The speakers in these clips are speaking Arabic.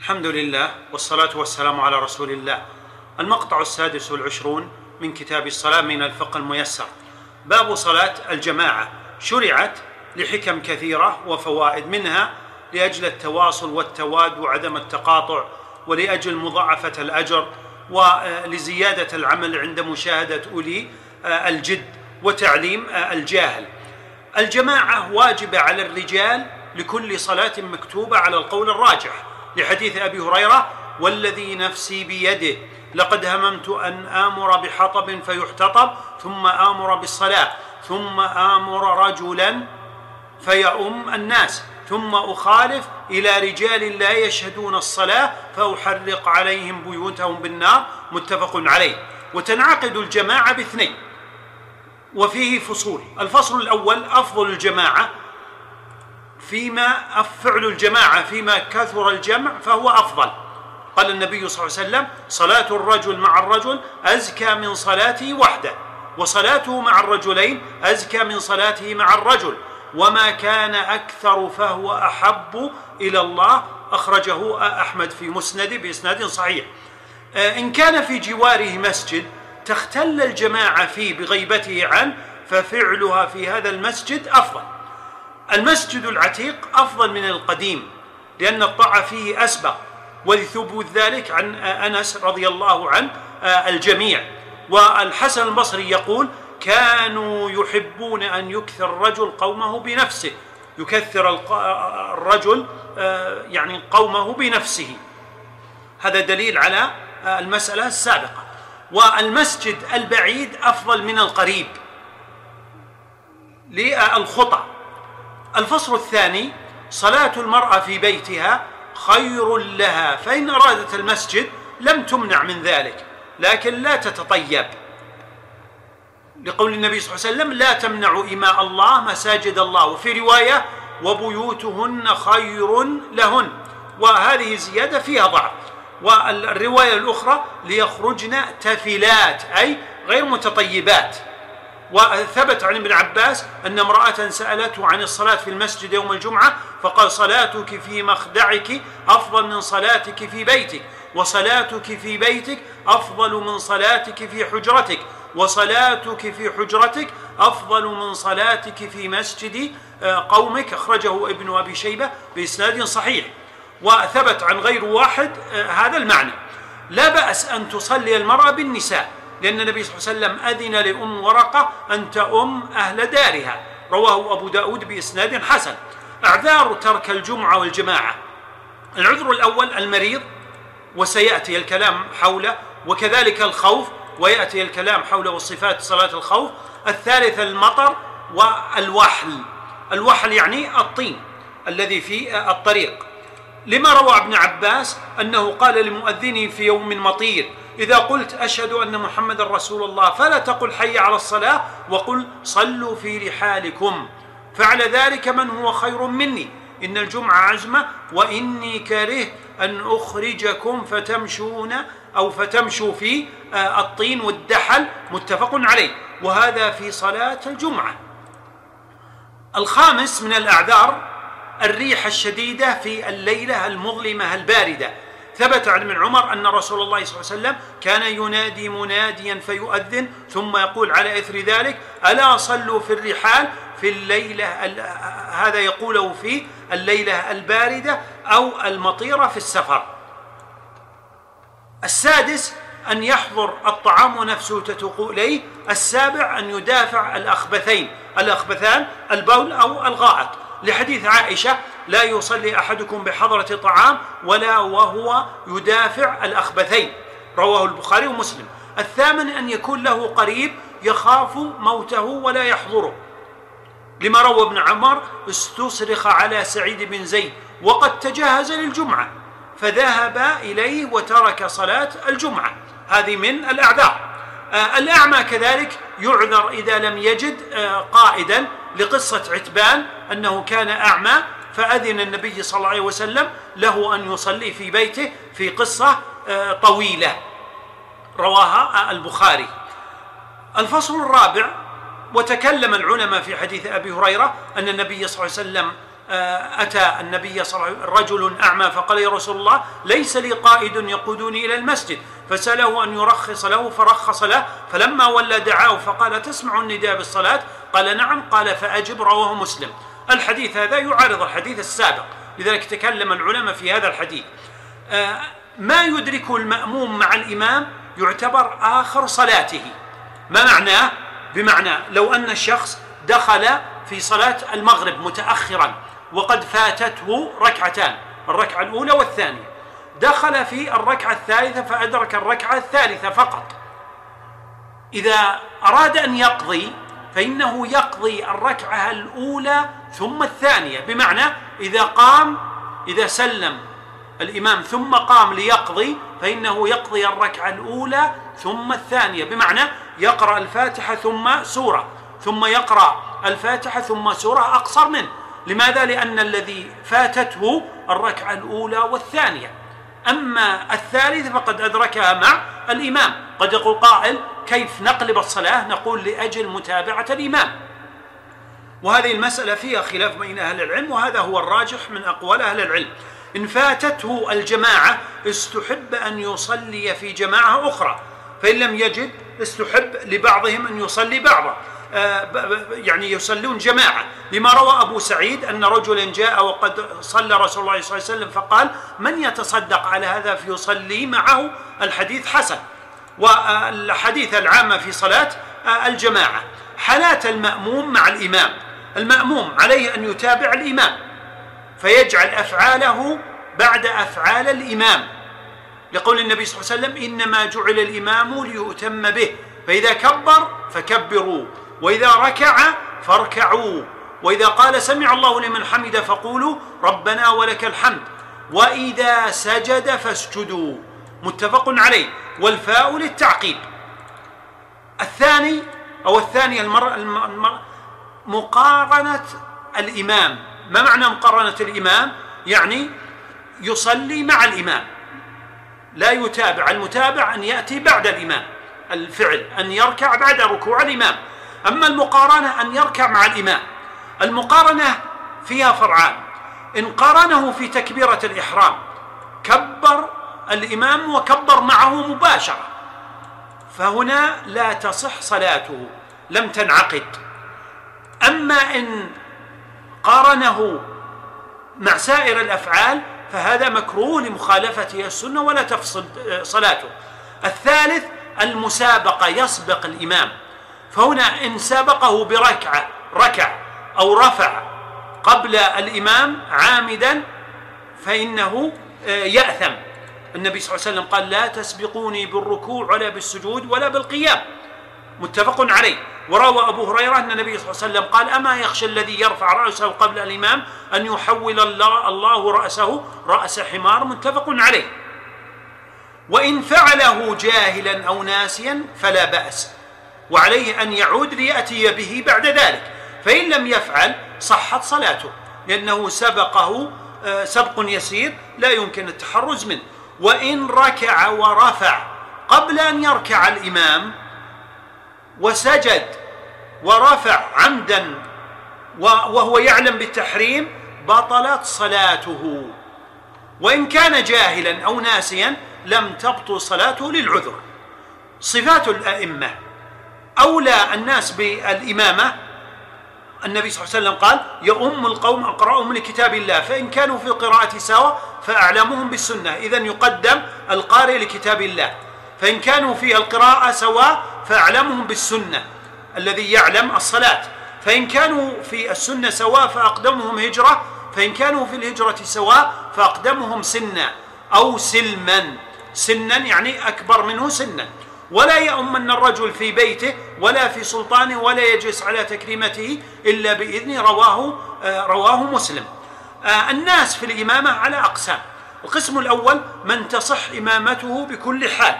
الحمد لله والصلاة والسلام على رسول الله. المقطع 26 من كتاب الصلاة من الفقه الميسر. باب صلاة الجماعة شرعت لحكم كثيرة وفوائد، منها لأجل التواصل والتواد وعدم التقاطع، ولأجل مضاعفة الأجر، ولزيادة العمل عند مشاهدة أولي الجد وتعليم الجاهل. الجماعة واجبة على الرجال لكل صلاة مكتوبة على القول الراجح، لحديث أبي هريرة: والذي نفسي بيده لقد هممت أن آمر بحطب فيحتطب ثم آمر بالصلاة ثم آمر رجلا فيؤم الناس ثم أخالف إلى رجال لا يشهدون الصلاة فأحرق عليهم بيوتهم بالنار. متفق عليه. وتنعقد الجماعة باثنين وفيه فصول. الفصل الأول: أفضل الجماعة فعل الجماعة فيما كثر الجمع فهو أفضل. قال النبي صلى الله عليه وسلم: صلاة الرجل مع الرجل أزكى من صلاته وحده، وصلاته مع الرجلين أزكى من صلاته مع الرجل، وما كان أكثر فهو أحب إلى الله. أخرجه أحمد في مسنده بإسناد صحيح. إن كان في جواره مسجد تختل الجماعة فيه بغيبته عنه ففعلها في هذا المسجد أفضل. المسجد العتيق أفضل من القديم لأن الطاعة فيه أسبق، ولثبوت ذلك عن أنس رضي الله عنه الجميع. والحسن البصري يقول: كانوا يحبون أن يكثر الرجل قومه بنفسه، يكثر الرجل يعني قومه بنفسه. هذا دليل على المسألة السابقة. والمسجد البعيد أفضل من القريب للخطأ. الفصل الثاني: صلاة المرأة في بيتها خير لها، فإن أرادت المسجد لم تمنع من ذلك، لكن لا تتطيب، لقول النبي صلى الله عليه وسلم: لا تمنعوا إماء الله مساجد الله. وفي رواية: وبيوتهن خير لهن، وهذه زيادة فيها ضعف. والرواية الأخرى: ليخرجن تفلات، أي غير متطيبات. وثبت عن ابن عباس أن امرأة سألته عن الصلاة في المسجد يوم الجمعة فقال: صلاتك في مخدعك أفضل من صلاتك في بيتك، وصلاتك في بيتك أفضل من صلاتك في حجرتك، وصلاتك في حجرتك أفضل من صلاتك في مسجد قومك. أخرجه ابن أبي شيبة بإسناد صحيح. وثبت عن غير واحد هذا المعنى. لا بأس أن تصلي المرأة بالنساء، لأن النبي صلى الله عليه وسلم أذن لأم ورقة أن تؤم أهل دارها. رواه أبو داود بإسناد حسن. أعذار ترك الجمعة والجماعة: العذر الأول المريض، وسيأتي الكلام حوله، وكذلك الخوف، ويأتي الكلام حول وصفات صلاة الخوف. الثالث المطر والوحل. الوحل يعني الطين الذي في الطريق، لما روى ابن عباس أنه قال لمؤذنه في يوم مطير: إذا قلت أشهد أن محمد رسول الله فلا تقل حي على الصلاة، وقل صلوا في رحالكم، فعل ذلك من هو خير مني، إن الجمعة عزمة، وإني كاره أن أخرجكم فتمشوا في الطين والدحل. متفق عليه. وهذا في صلاة الجمعة. الخامس من الأعذار الريح الشديدة في الليلة المظلمة الباردة. ثبت عن ابن عمر أن رسول الله صلى الله عليه وسلم كان ينادي مناديا فيؤذن ثم يقول على إثر ذلك: ألا صلوا في الرحال في الليلة، هذا يقوله في الليلة الباردة أو المطيرة في السفر. السادس أن يحضر الطعام نفسه تتوق إليه. السابع أن يدافع الأخبثان البول أو الغائط، لحديث عائشة: لا يصلي أحدكم بحضرة طعام ولا وهو يدافع الأخبثين. رواه البخاري ومسلم. الثامن أن يكون له قريب يخاف موته ولا يحضره، لما روى ابن عمر: استصرخ على سعيد بن زيد وقد تجهز للجمعة فذهب إليه وترك صلاة الجمعة. هذه من الأعذار. الأعمى كذلك يعذر إذا لم يجد قائدا، لقصة عتبان أنه كان أعمى فأذن النبي صلى الله عليه وسلم له أن يصلي في بيته، في قصة طويلة رواها البخاري. الفصل الرابع: وتكلم العلماء في حديث أبي هريرة أن النبي صلى الله عليه وسلم أتى النبي صلى الله عليه وسلم رجل أعمى فقال: يا رسول الله ليس لي قائد يقودني إلى المسجد، فسأله أن يرخص له فرخص له، فلما ولى دعاه فقال: تسمع النداء بالصلاة؟ قال: نعم. قال: فأجب. رواه مسلم. الحديث هذا يعارض الحديث السابق، لذلك تكلم العلماء في هذا الحديث. ما يدركه المأموم مع الإمام يعتبر آخر صلاته. ما معناه؟ بمعنى لو أن الشخص دخل في صلاة المغرب متأخرا وقد فاتته ركعتان، الركعة الأولى والثانية، دخل في الركعة الثالثة فأدرك الركعة الثالثة فقط، إذا أراد أن يقضي فإنه يقضي الركعة الأولى ثم الثانية، بمعنى إذا سلم الإمام ثم قام ليقضي فإنه يقضي الركعة الأولى ثم الثانية، بمعنى يقرأ الفاتحة ثم سورة، ثم يقرأ الفاتحة ثم سورة أقصر منه. لماذا؟ لأن الذي فاتته الركعة الأولى والثانية، أما الثالثة فقد أدركها مع الإمام. قد يقول قائل: كيف نقلب الصلاة؟ نقول: لأجل متابعة الإمام. وهذه المسألة فيها خلاف بين أهل العلم، وهذا هو الراجح من أقوال أهل العلم. إن فاتته الجماعة استحب أن يصلي في جماعة أخرى، فإن لم يجد استحب لبعضهم أن يصلي بعضا، يعني يصلون جماعة، لما روى أبو سعيد أن رجلا جاء وقد صلى رسول الله صلى الله عليه وسلم فقال: من يتصدق على هذا فيصلي معه؟ الحديث حسن. والحديث العامة في صلاة الجماعة. حالات المأموم مع الإمام: المأموم عليه أن يتابع الإمام فيجعل أفعاله بعد أفعال الإمام، لقول النبي صلى الله عليه وسلم: إنما جعل الإمام ليؤتم به، فإذا كبر فكبروا، وإذا ركع فاركعوا، وإذا قال سمع الله لمن حمد فقولوا ربنا ولك الحمد، وإذا سجد فاسجدوا. متفق عليه، والفاء للتعقيب. الثاني مقارنة الإمام. ما معنى مقارنة الإمام؟ يعني يصلي مع الإمام، لا يتابع. المتابع أن يأتي بعد الإمام، الفعل أن يركع بعد ركوع الإمام. أما المقارنة أن يركع مع الإمام. المقارنة فيها فرعان: إن قارنه في تكبيرة الإحرام كبر الإمام وكبر معه مباشرة، فهنا لا تصح صلاته، لم تنعقد. أما إن قارنه مع سائر الأفعال فهذا مكروه لمخالفته السنة ولا تفسد صلاته. الثالث المسابقة، يسبق الإمام، فهنا إن سابقه بركعة ركع أو رفع قبل الإمام عامدا فإنه يأثم. النبي صلى الله عليه وسلم قال: لا تسبقوني بالركوع ولا بالسجود ولا بالقيام. متفق عليه. وروى أبو هريرة أن النبي صلى الله عليه وسلم قال: أما يخشى الذي يرفع رأسه قبل الإمام أن يحول الله رأسه رأس حمار. متفق عليه. وإن فعله جاهلا أو ناسيا فلا بأس، وعليه أن يعود ليأتي به بعد ذلك، فإن لم يفعل صحت صلاته، لأنه سبقه سبق يسير لا يمكن التحرز منه. وإن ركع ورفع قبل أن يركع الإمام وسجد ورفع عمدا وهو يعلم بالتحريم بطلت صلاته. وإن كان جاهلا أو ناسيا لم تبطل صلاته للعذر. صفات الأئمة: أولى الناس بالإمامة النبي صلى الله عليه وسلم قال: يؤم القوم أقرأهم لكتاب الله، فإن كانوا في القراءة سواء فأعلمهم بالسنة. إذن يقدم القارئ لكتاب الله. فإن كانوا في القراءة سواء فأعلمهم بالسنة الذي يعلم الصلاة. فإن كانوا في السنة سواء فأقدمهم هجرة. فإن كانوا في الهجرة سواء فأقدمهم سنا أو سلما. سنا يعني أكبر منه سنا. ولا يؤمن الرجل في بيته ولا في سلطانه ولا يجلس على تكريمته إلا بإذن. رواه مسلم. الناس في الإمامة على أقسام: القسم الأول من تصح إمامته بكل حال،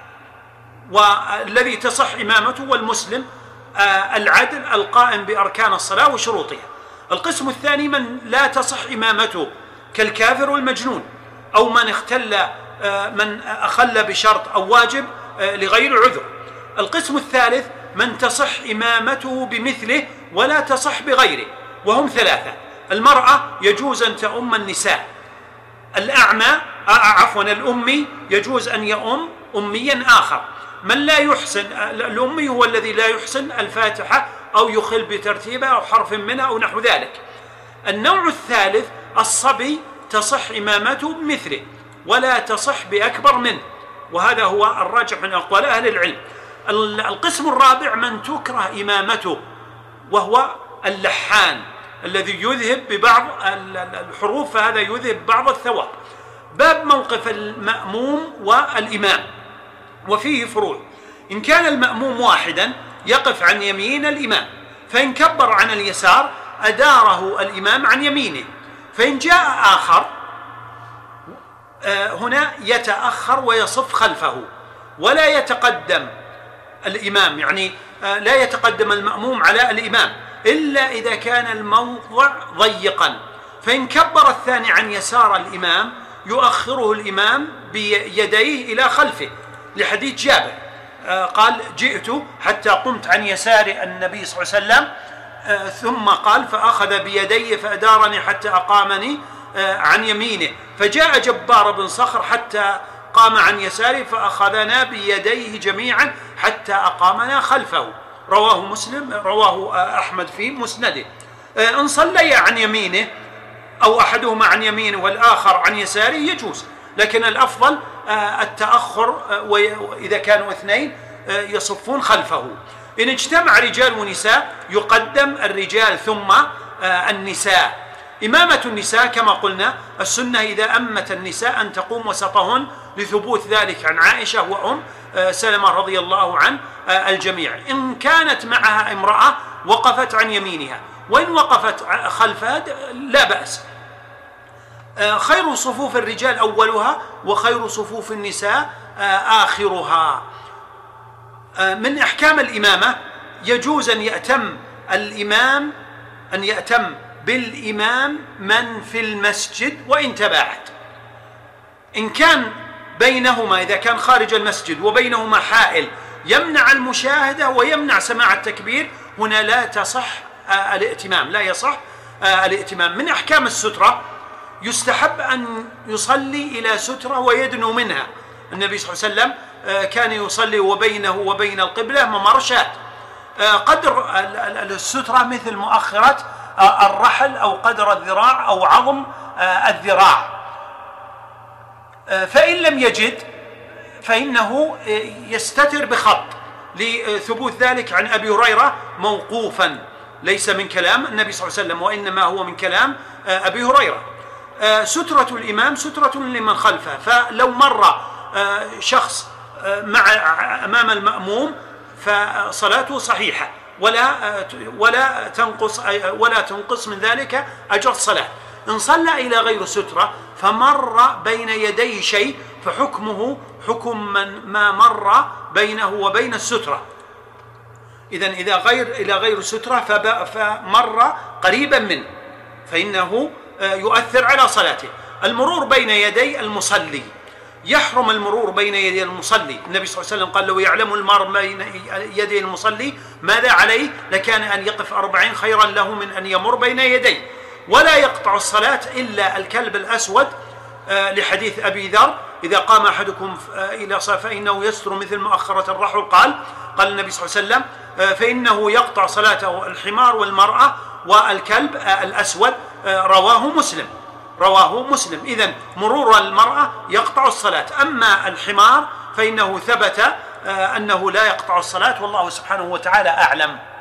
والذي تصح إمامته والمسلم العدل القائم بأركان الصلاة وشروطها. القسم الثاني من لا تصح إمامته كالكافر والمجنون، أو من أخل بشرط أو واجب لغير عذر. القسم الثالث من تصح إمامته بمثله ولا تصح بغيره، وهم ثلاثة: المرأة يجوز أن تؤم النساء، الأعمى الأمي يجوز أن يؤم أميا آخر. من لا يحسن، الأمي هو الذي لا يحسن الفاتحة أو يخل بترتيبها أو حرف منها أو نحو ذلك. النوع الثالث الصبي تصح إمامته بمثله ولا تصح بأكبر منه، وهذا هو الراجح من أقوال أهل العلم. القسم الرابع من تكره إمامته، وهو اللحان الذي يذهب ببعض الحروف، فهذا يذهب بعض الثواب. باب موقف المأموم والإمام، وفيه فروع. إن كان المأموم واحدا يقف عن يمين الإمام، فإن كبر عن اليسار أداره الإمام عن يمينه، فإن جاء آخر هنا يتأخر ويصف خلفه ولا يتقدم الإمام، يعني لا يتقدم المأموم على الإمام إلا إذا كان الموضع ضيقا. فإن كبر الثاني عن يسار الإمام يؤخره الإمام بيديه إلى خلفه، لحديث جابر قال جئت حتى قمت عن يسار النبي صلى الله عليه وسلم، ثم قال فأخذ بيدي فأدارني حتى أقامني عن يمينه، فجاء جبار بن صخر حتى قام عن يساره فأخذنا بيديه جميعا حتى أقامنا خلفه. رواه مسلم، رواه أحمد في مسنده. إن صلي عن يمينه أو أحدهما عن يمينه والآخر عن يساره يجوز، لكن الأفضل التأخر، وإذا كانوا اثنين يصفون خلفه. إن اجتمع رجال ونساء يقدم الرجال ثم النساء. إمامة النساء كما قلنا السنة إذا أمت النساء أن تقوم وسطهن، لثبوت ذلك عن عائشة وأم سلمة رضي الله عن الجميع. إن كانت معها امرأة وقفت عن يمينها، وإن وقفت خلفها لا بأس. خير صفوف الرجال أولها، وخير صفوف النساء آخرها. من أحكام الإمامة يجوز أن يأتم الإمام، أن يأتم بالإمام من في المسجد وإن تباعد. إن كان بينهما، إذا كان خارج المسجد وبينهما حائل يمنع المشاهدة ويمنع سماع التكبير، هنا لا تصح الائتمام، لا يصح الائتمام. من أحكام السترة يستحب أن يصلي إلى سترة ويدنو منها. النبي صلى الله عليه وسلم كان يصلي وبينه وبين القبلة ممرشات، قدر السترة مثل مؤخرة الرحل أو قدر الذراع أو عظم الذراع. فإن لم يجد فإنه يستتر بخط، لثبوت ذلك عن أبي هريرة موقوفا، ليس من كلام النبي صلى الله عليه وسلم وإنما هو من كلام أبي هريرة. سترة الإمام سترة لمن خلفه، فلو مر شخص أمام المأموم فصلاته صحيحة ولا تنقص من ذلك أجر الصلاة. إن صلى إلى غير سترة فمر بين يديه شيء فحكمه حكم ما مر بينه وبين السترة. إذن إذا إلى غير سترة فمر قريبا منه فإنه يؤثر على صلاته. المرور بين يدي المصلي، يحرم المرور بين يدي المصلي. النبي صلى الله عليه وسلم قال لو يعلم المرء بين يدي المصلي ماذا عليه لكان أن يقف 40 خيرا له من أن يمر بين يديه. ولا يقطع الصلاة إلا الكلب الأسود، لحديث أبي ذر إذا قام أحدكم إلى صلاة فإنه يستر مثل مؤخرة الرحل. قال النبي صلى الله عليه وسلم فإنه يقطع صلاته الحمار والمرأة والكلب الأسود. رواه مسلم. إذن مرور المرأة يقطع الصلاة، أما الحمار فإنه ثبت أنه لا يقطع الصلاة، والله سبحانه وتعالى أعلم.